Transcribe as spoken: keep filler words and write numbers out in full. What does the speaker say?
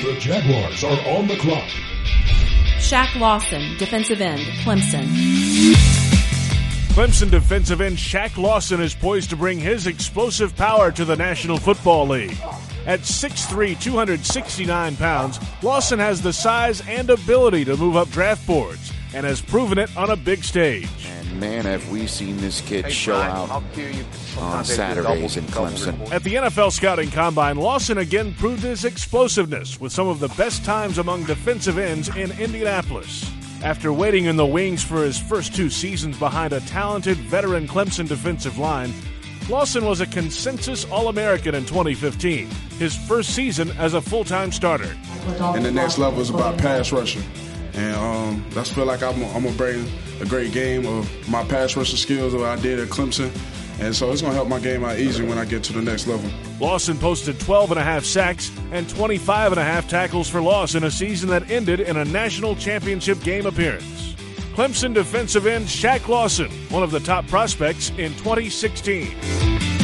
The Jaguars are on the clock. Shaq Lawson, defensive end, Clemson. Clemson defensive end Shaq Lawson is poised to bring his explosive power to the National Football League. At six three, two hundred sixty-nine pounds, Lawson has the size and ability to move up draft boards and has proven it on a big stage. And man, have we seen this kid show out on Saturdays in Clemson. At the N F L Scouting Combine, Lawson again proved his explosiveness with some of the best times among defensive ends in Indianapolis. After waiting in the wings for his first two seasons behind a talented veteran Clemson defensive line, Lawson was a consensus All-American in twenty fifteen, his first season as a full-time starter. And the next level is about pass rushing. And um, I feel like I'm, I'm going to bring a great game of my pass rushing skills that I did at Clemson. And so it's going to help my game out easier when I get to the next level. Lawson posted twelve and a half sacks and twenty-five and a half tackles for loss in a season that ended in a national championship game appearance. Clemson defensive end Shaq Lawson, one of the top prospects in twenty sixteen.